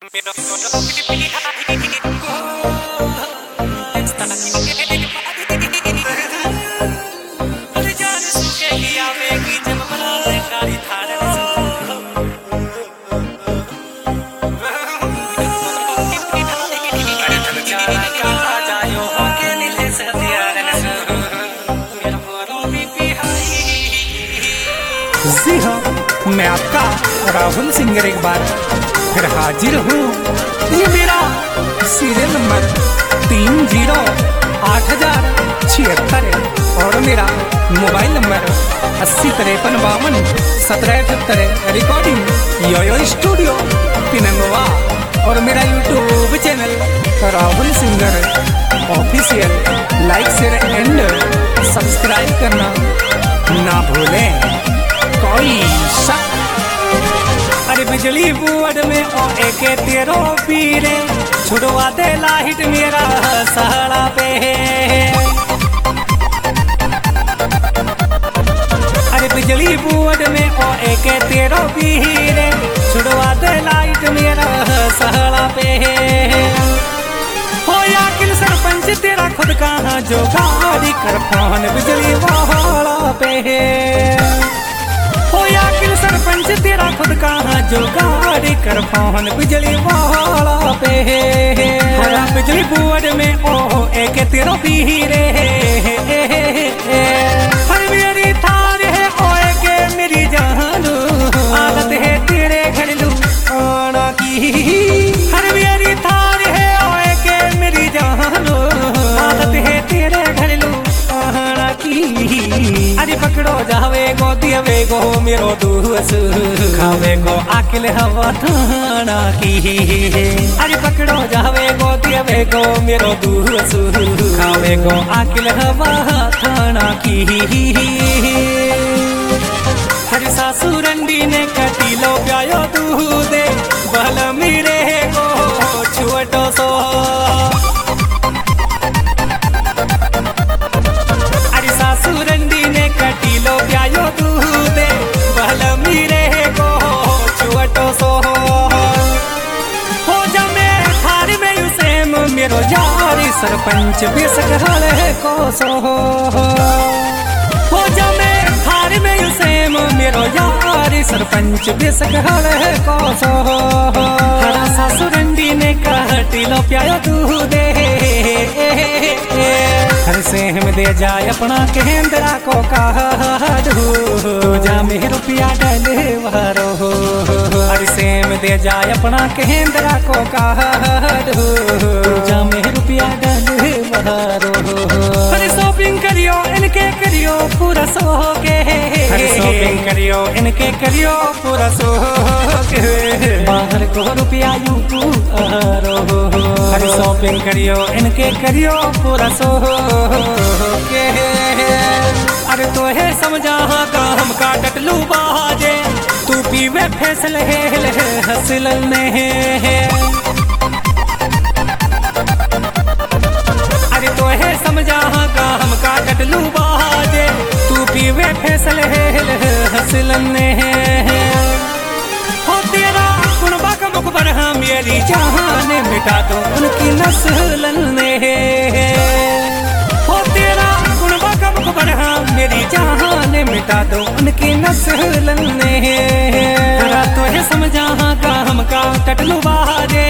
जी हाँ, मैं आपका राहुल सिंगर एक बार फिर हाजिर हूँ। ये मेरा सीरियल नंबर 308076 और मेरा mobile number 8053521778। Recording yoyo studio पिनंगवा और मेरा YouTube channel Rahul singer official. Like share and subscribe करना ना भूलें। कोई शक अरे बिजली बोर्ड में ओ एक तेरो पीरे छुड़वा दे लाइट मेरा सहारा पे। अरे बिजली बोर्ड में ओ एक तेरो पीरे छुड़वा दे लाइट मेरा सहारा पे। हो या किल सरपंच तेरा खुद कहाँ जो गाड़ी कर फोन बिजली वाला पे। हो या किल सरपंच तेरा खुद कहाँ जो गाड़ी कर फोन बिजली वाला पे। हरा बिजली बोर्ड में ओ एक तेरो पीरे हर मेरी थार है ओ एक मेरी जानू आदत है तेरे घरेलू आना की। हर मेरी थार है ओ एक मेरी जानू आदत है तेरे घरेलू आना की। अरे पकड़ो जावे गो दियवे गो मेरो दूस खावे गो आकिल हवा थाना की। अरे पकड़ो जावे गो दियवे गो मेरो दूस खावे गो आकिल हवा थाना की। हर सासू रंडी ने कटीलो प्यायो दूधे बल मेरे गो छुअटो सो। कटीलो प्यायो दूधे बल मेरे को छुअटो सो। हो जा मेरे थार में यूसेम मेरो यारी सरपंच बेसक हले को सो। हो जा मेरे थार में यूसेम मेरो यारी सरपंच बेसक हले को सो। हरा सासुरंडी ने कटीलो प्यायो दूधे हर सेम दे जाए अपना केंद्रा को काढ़ू जा में रुपया डले वारो। हर सेम दे जाए अपना केंद्रा को काढ़ू जा में रुपया डले वारो। हर शॉपिंग करियो इनके करियो पूरा सो के। हर शॉपिंग करियो इनके करियो पूरा सो के। बाहर को रुपया यूं आरो। हर शॉपिंग करियो इनके करियो पूरा सो के। अरे तो है समझा का हम का डटलू बाजे तू पीवे फैसले हसल ने। अरे तो है समझा का हम का डटलू बाजे तू पीवे फैसले हसल ने। हो तेरा कुनबा का मुखबर हाँ मेरी जान मिटा दो उनकी नस्ल ने। हो तेरा कुनबा का मुखबर हाँ मेरी जान मिटा दो उनकी नस्ल ने। तो है समझा का हम का टटलू बाजे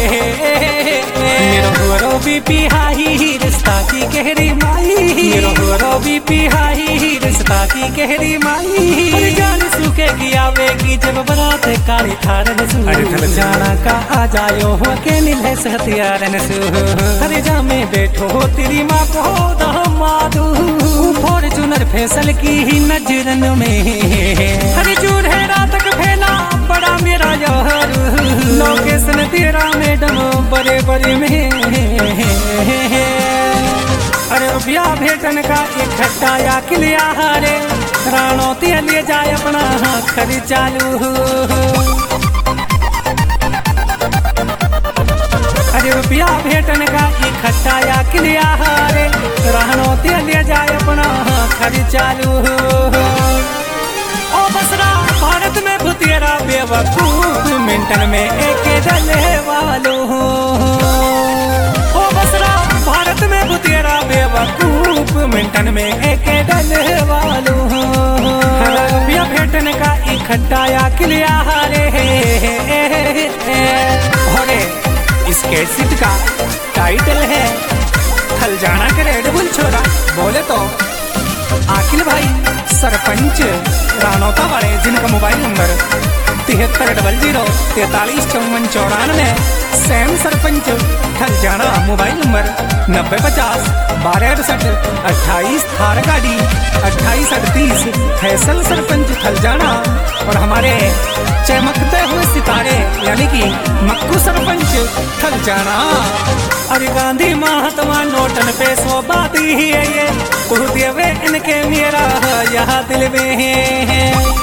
मेरो हुरो बीपी हाई रिश्ता की गहरी माई। मेरो हुरो बीपी हाई रिश्ता की गहरी माई। जान सूखेगी आवेगी जब बरात काली थारन सू। अरे थल जाना का आ जायो हो के नीले हथियारन सू। अरे जा में बैठो तेरी माँ को दामादू फॉर्चूनर फैसल की ही नजरन में। अरे चूर है रात तक फैला बड़ा मेरा यार लोकेशन तेरा मैडम बड़े बड़े में। अरे रुपया भेटन का इकट्ठा या किलिया हरे रानो ते ले जाए अपना खरी चालू। अरे रुपया भेटन का इकट्ठा या किलिया हरे रानो ते ले जाए अपना खरी चालू। ओ बसरा भारत में भूतेरा बेवकूफ मिनटन में एक डले खट्टाया किलिया रे और इस कैसेट का टाइटल है थल जाना के रेड बुल छोरा। बोले तो आखिल भाई सरपंच रानौता वाले, जिनका मोबाइल नंबर 7300435494। सैम सरपंच थल जाना, मोबाइल नंबर 9050126828। थार गाड़ी 2838। फैसल सरपंच थल जाना और हमारे चमकते हुए सितारे यानी कि मक्कू सरपंच थल जाना। अरे गांधी महात्मा नोटन पे सोबाती है ये, तू देवे इनके मेरा यहाँ दिल में है।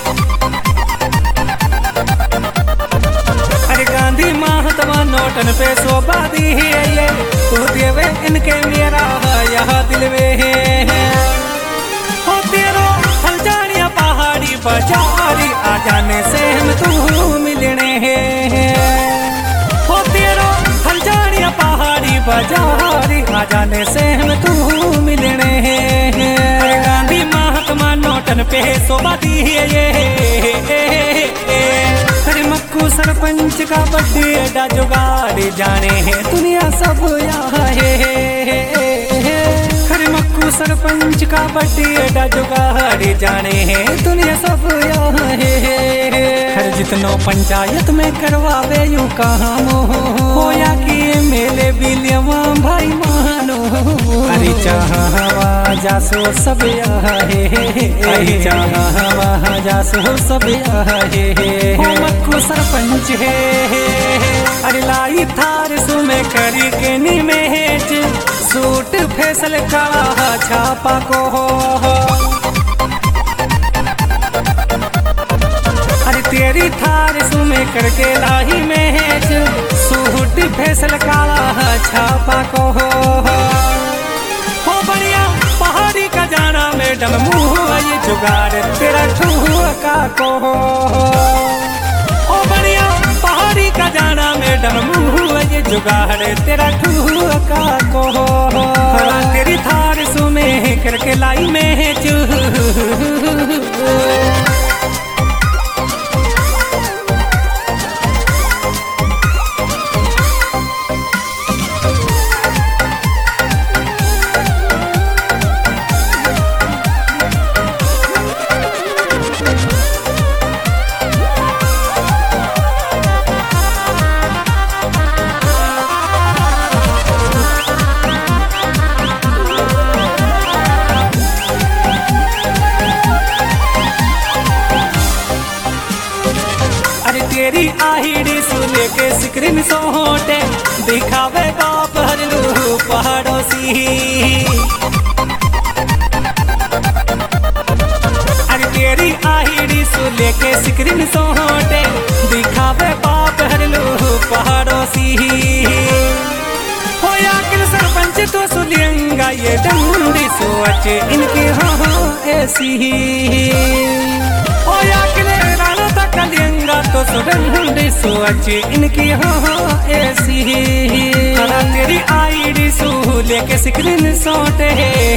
अरे गांधी महात्मा नोटन पे सोबाती है ये, तू देवे इनके मेरा यहाँ दिल में है। हो तेरो हल जानिया पहाड़ी बजारी, आ जाने से हम तू मिलने हैं। हो तेरो हल जानिया पहाड़ी बजारी, आ जाने से हम तू मिलने हैं। अरे गांधी महात्मा नोटन पे सोबाती है ये, अरे मक्कू सरपंच का बर्थडे एडा जुगाड़ जाने हैं दुनिया सब यहाँ है। अरे मक्कू सरपंच का बर्थडे एडा जुगाड़ जाने हैं दुनिया सब यहाँ है। हर जितनो पंचायत में करवावे यूं काम हो या कि मेले बिलियवा भाई मानो। अरे चाहवा जासो सब यहाँ है, अरे चाहवा जासो सब यहाँ है। मक्कू सरपंच है अरे लाई थार सुमे करी के निमेज, सूट फैसल काला छापा को हो। अरे तेरी थार सुमे करके लाई मेज, सूट फैसल काला छापा को हो। बढ़िया पहाड़ी का जाना मैडम मुँह ये जुगाड़ तेरा ठुआ का को हो। बढ़िया पहाड़ी का जाना मैडम मुँह ये जुगाड़ तेरा ठुआ का को हो। तेरी थार सुमे करके लाई मेज, तेरी आहिड़ी सुले के स्क्रीन सोटे दिखावे बाप हर पहाड़ोसी। अरे तेरी आहिड़ी सुले के स्क्रीन सोटे दिखावे बाप हर पहाड़ोसी। हो याकिल सरपंच तो सुलियंगा ये डंडी सोच इनकी हाँ ऐसी। ओ याकिल राना तक कलियंगा तो सुडंडी सोच इनकी हाँ ऐसी। तेरी आईडी सू लेके स्क्रीन सोटे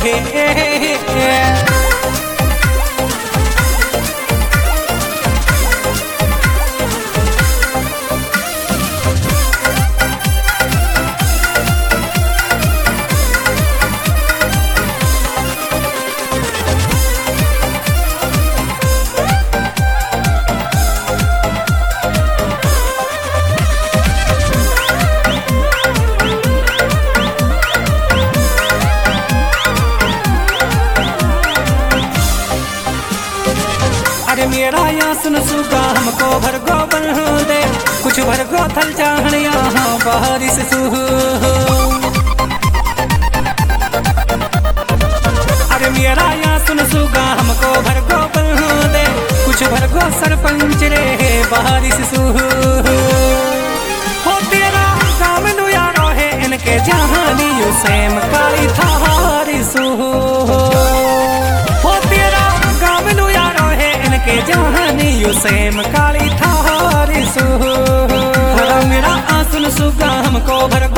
मेरा यहाँ सुन सुगा हमको भरगो बन दे, कुछ भरगो थल चाहन यहाँ बारिश सू। अरे मेरा यहाँ सुन सुगा हमको भरगो बन दे, कुछ भरगो सरपंच रे बारिश सू। हो तेरा काम नु यारो है इनके जहानी यू सेम काली थारी सू। हो तेरा काम नु यारो है इनके जहानी यू सेम काली थारी सू। मेरा आसन सुगा हमको भर